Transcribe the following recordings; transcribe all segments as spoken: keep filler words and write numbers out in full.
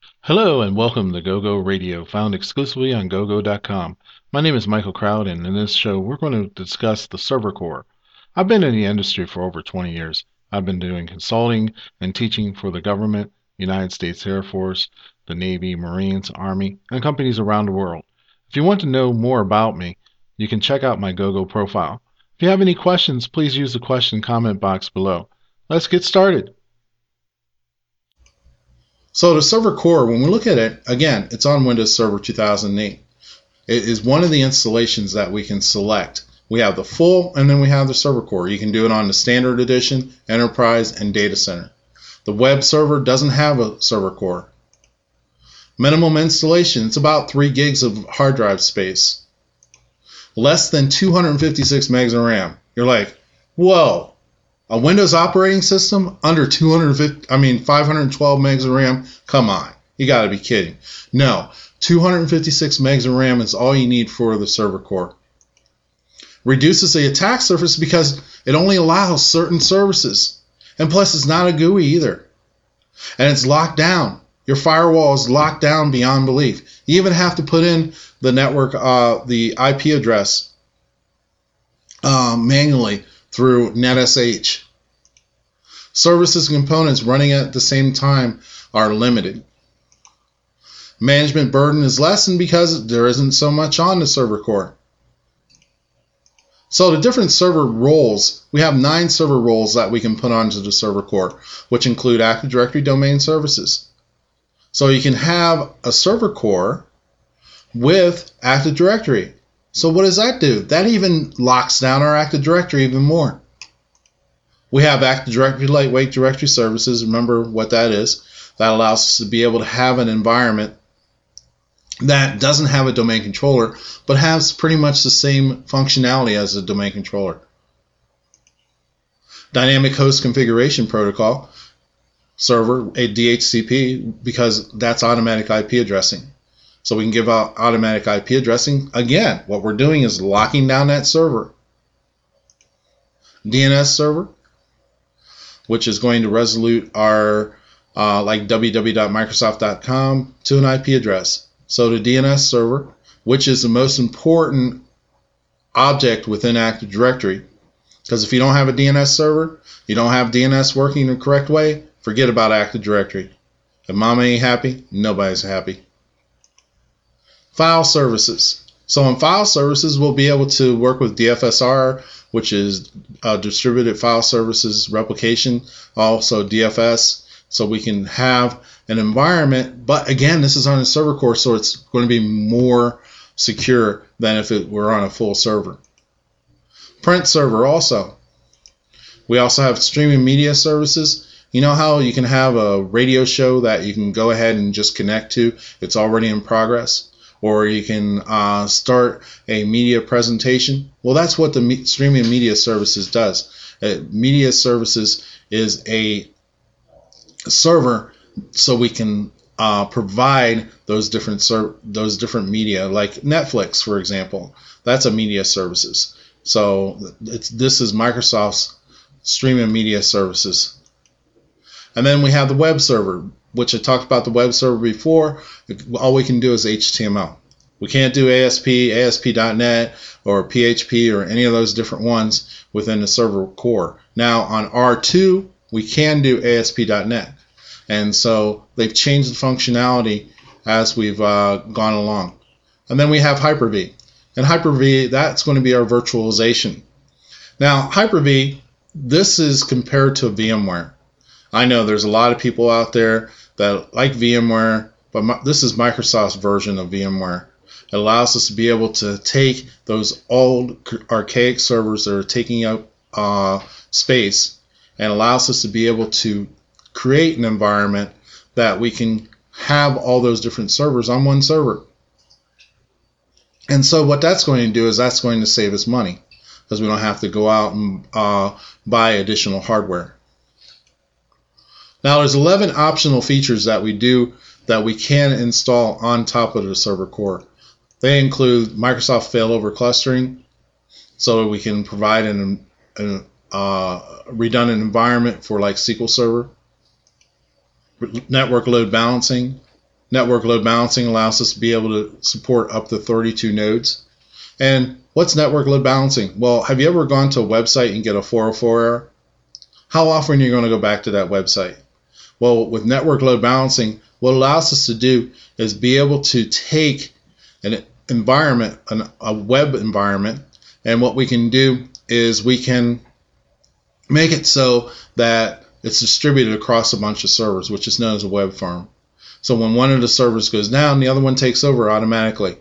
Hello and welcome to GoGo Radio, found exclusively on gogo dot com. My name is Michael Crowd, and in this show, we're going to discuss the server core. I've been in the industry for over twenty years. I've been doing consulting and teaching for the government, United States Air Force, the Navy, Marines, Army, and companies around the world. If you want to know more about me, you can check out my GoGo profile. If you have any questions, please use the question comment box below. Let's get started. So the server core, when we look at it, again, it's on Windows Server two thousand eight. It is one of the installations that we can select. We have the full, and then we have the server core. You can do it on the standard edition, enterprise, and data center. The web server doesn't have a server core. Minimum installation, it's about three gigs of hard drive space. Less than two hundred fifty-six megs of RAM. You're like, whoa. A Windows operating system under two hundred fifty, I mean five hundred twelve megs of RAM? Come on, you got to be kidding. No, two hundred fifty-six megs of RAM is all you need for the server core. Reduces the attack surface because it only allows certain services. And plus it's not a G U I either. And it's locked down. Your firewall is locked down beyond belief. You even have to put in the network, uh, the I P address uh, manually through NetSH. Services and components running at the same time are limited. Management burden is lessened because there isn't so much on the server core. So the different server roles, we have nine server roles that we can put onto the server core, which include Active Directory domain services. So you can have a server core with Active Directory. So what does that do? That even locks down our Active Directory even more. We have Active Directory Lightweight Directory Services. Remember what that is. That allows us to be able to have an environment that doesn't have a domain controller, but has pretty much the same functionality as a domain controller. Dynamic Host Configuration Protocol server, a D H C P, because that's automatic I P addressing. So we can give out automatic I P addressing. Again, what we're doing is locking down that server. D N S server, which is going to resolute our uh, like w w w dot microsoft dot com to an I P address. So the D N S server, which is the most important object within Active Directory, because if you don't have a D N S server, you don't have D N S working the correct way, forget about Active Directory. If mama ain't happy, nobody's happy. File services. So in file services, we'll be able to work with D F S R, which is uh, distributed file services replication, also D F S, so we can have an environment. But again, this is on a server core, so it's going to be more secure than if it were on a full server. Print server also. We also have streaming media services. You know how you can have a radio show that you can go ahead and just connect to? It's already in progress. Or you can uh, start a media presentation. Well, that's what the me streaming media services does. Uh, media services is a server so we can uh, provide those different ser those different media, like Netflix, for example. That's a media services. So it's, this is Microsoft's streaming media services. And then we have the web server, which I talked about the web server before. All we can do is H T M L. We can't do A S P, A S P dot net, or P H P, or any of those different ones within the server core. Now on R two, we can do A S P dot net. And so they've changed the functionality as we've uh, gone along. And then we have Hyper-V. And Hyper-V, that's going to be our virtualization. Now Hyper-V, this is compared to VMware. I know there's a lot of people out there that like VMware, but my, this is Microsoft's version of VMware. It allows us to be able to take those old archaic servers that are taking up uh, space and allows us to be able to create an environment that we can have all those different servers on one server. And so what that's going to do is that's going to save us money because we don't have to go out and uh, buy additional hardware. Now there's eleven optional features that we do that we can install on top of the server core. They include Microsoft failover clustering, so we can provide an, an uh, redundant environment for like S Q L Server, network load balancing, Network load balancing allows us to be able to support up to thirty-two nodes. And what's network load balancing? Well, have you ever gone to a website and get a four oh four error? How often are you going to go back to that website? Well, with network load balancing, what it allows us to do is be able to take an environment, an, a web environment, and what we can do is we can make it so that it's distributed across a bunch of servers, which is known as a web farm. So when one of the servers goes down, the other one takes over automatically.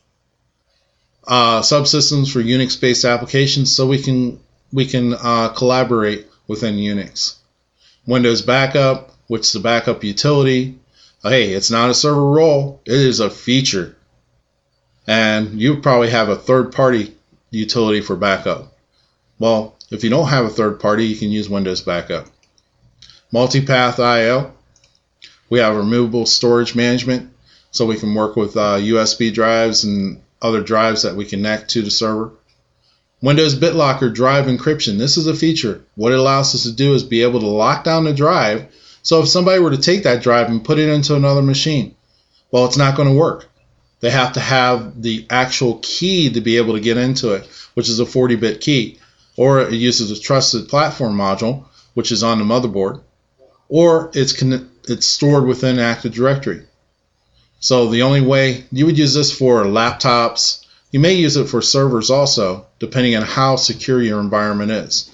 Uh, subsystems for Unix-based applications, so we can we can uh, collaborate within Unix. Windows Backup, which is the backup utility. Hey, it's not a server role, it is a feature. And you probably have a third-party utility for backup. Well, if you don't have a third party, you can use Windows Backup. Multipath I O. We have removable storage management, so we can work with uh, U S B drives and other drives that we connect to the server. Windows BitLocker drive encryption. This is a feature. What it allows us to do is be able to lock down the drive, so if somebody were to take that drive and put it into another machine, well, it's not going to work. They have to have the actual key to be able to get into it, which is a forty bit key. Or it uses a trusted platform module, which is on the motherboard, or it's con- it's stored within Active Directory. So the only way you would use this for laptops, you may use it for servers also, depending on how secure your environment is.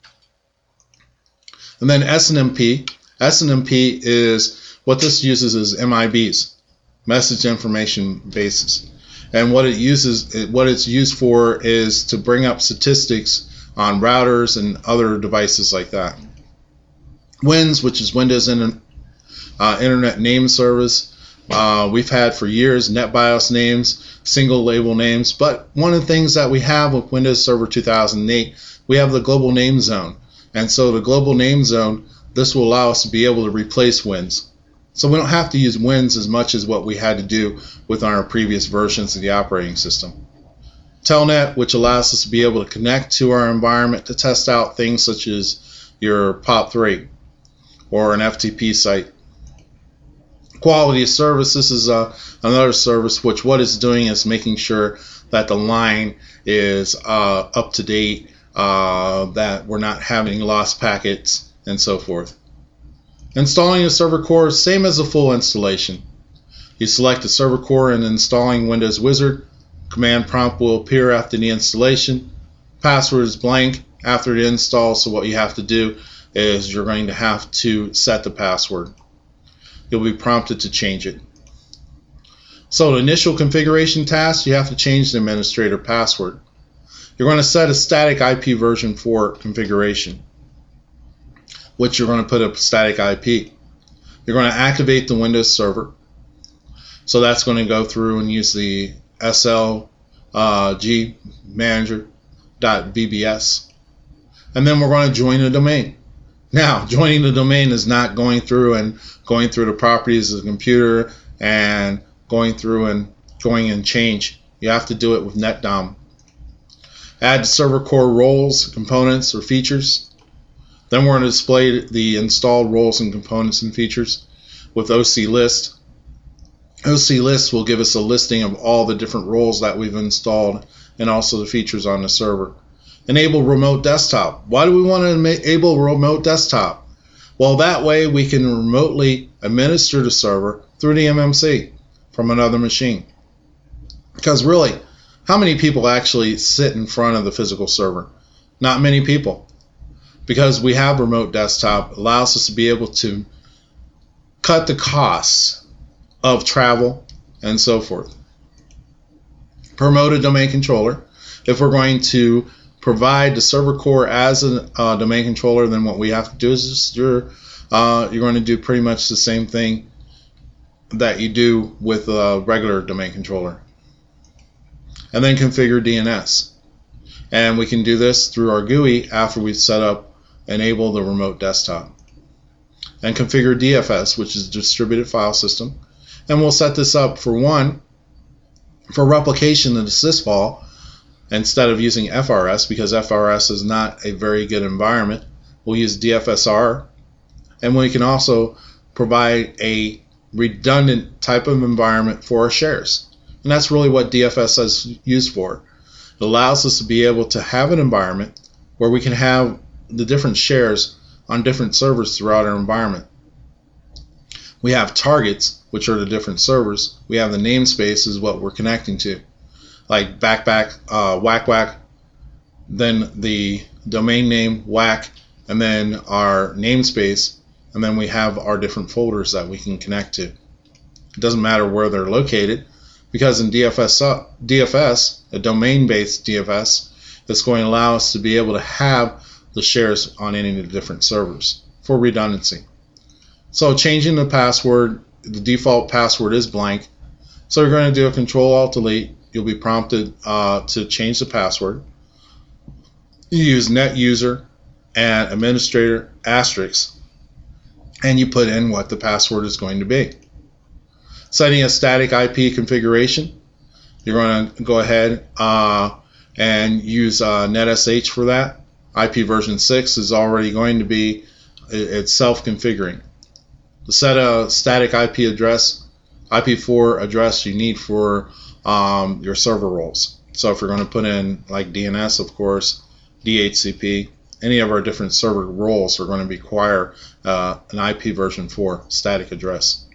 And then S N M P. S N M P is what this uses is M I Bs, message information bases, and what it uses, what it's used for is to bring up statistics on routers and other devices like that. W I N S, which is Windows in, uh, Internet Name Service, uh, we've had for years NetBIOS names, single label names, but one of the things that we have with Windows Server two thousand eight, we have the global name zone. And so the global name zone, this will allow us to be able to replace W I N S. So we don't have to use W I N S as much as what we had to do with our previous versions of the operating system. Telnet, which allows us to be able to connect to our environment to test out things such as your P O P three or an F T P site. Quality of service, this is uh, another service which what it's doing is making sure that the line is uh, up to date, uh, that we're not having lost packets, and so forth. Installing a server core, same as a full installation. You select the server core and installing Windows Wizard. Command prompt will appear after the installation. Password is blank after the install, so what you have to do is you're going to have to set the password. You'll be prompted to change it. So the initial configuration task, you have to change the administrator password. You're going to set a static I P version for configuration, which you're going to put a static I P. You're going to activate the Windows server. So that's going to go through and use the S L G manager.vbs. And then we're going to join a domain. Now, joining the domain is not going through and going through the properties of the computer and going through and going and change. You have to do it with NetDom. Add server core roles, components, or features. Then we're going to display the installed roles and components and features with O C list. O C list will give us a listing of all the different roles that we've installed and also the features on the server. Enable remote desktop. Why do we want to enable remote desktop? Well, that way we can remotely administer the server through the M M C from another machine. Because really, how many people actually sit in front of the physical server? Not many people. Because we have remote desktop, it allows us to be able to cut the costs of travel and so forth. Promote a domain controller. If we're going to provide the server core as a uh, domain controller, then what we have to do is just you're, uh, you're going to do pretty much the same thing that you do with a regular domain controller. And then configure D N S. And we can do this through our G U I after we've set up enable the remote desktop. And configure D F S, which is distributed file system. And we'll set this up for one, for replication of the sysvol, instead of using F R S, because F R S is not a very good environment. We'll use D F S R, and we can also provide a redundant type of environment for our shares. And that's really what D F S is used for. It allows us to be able to have an environment where we can have the different shares on different servers throughout our environment. We have targets, which are the different servers. We have the namespace is what we're connecting to, like backback, uh, whack whack, then the domain name whack, and then our namespace, and then we have our different folders that we can connect to. It doesn't matter where they're located, because in D F S, D F S, a domain-based D F S, it's going to allow us to be able to have the shares on any of the different servers for redundancy. So changing the password, the default password is blank. So you're going to do a Control Alt Delete. You'll be prompted uh, to change the password. You use net user and administrator asterisk, and you put in what the password is going to be. Setting a static I P configuration, you're going to go ahead uh, and use uh, NetSH for that. I P version six is already going to be, it's self-configuring. To set a static I P address, I P four address you need for um, your server roles. So if you're going to put in like D N S, of course, D H C P, any of our different server roles are going to require uh, an I P version four static address.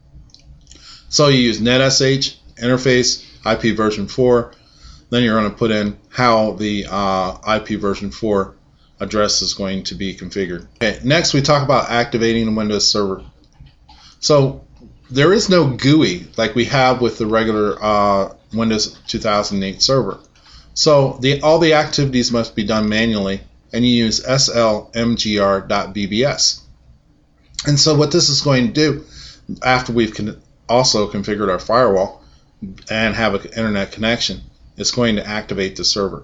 So you use NetSH, interface, I P version four, then you're going to put in how the uh, I P version four address is going to be configured. Okay, next we talk about activating the Windows Server. So there is no G U I like we have with the regular uh, Windows two thousand eight server. So the, all the activities must be done manually, and you use S L M G R dot B B S. And so what this is going to do, after we've con also configured our firewall and have an internet connection, it's going to activate the server.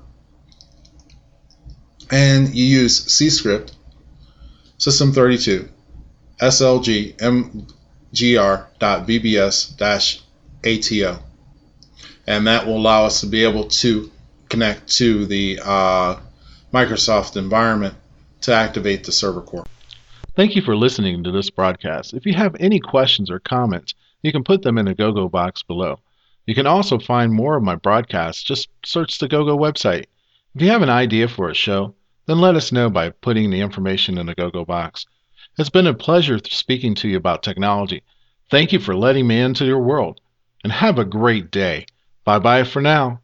And you use cscript system thirty-two S L G M G R dot B B S dash A T O, and that will allow us to be able to connect to the uh, Microsoft environment to activate the server core. Thank you for listening to this broadcast. If you have any questions or comments, you can put them in the GoGo box below. You can also find more of my broadcasts. Just search the GoGo website. If you have an idea for a show, then let us know by putting the information in the GoGo box. It's been a pleasure speaking to you about technology. Thank you for letting me into your world, and have a great day. Bye-bye for now.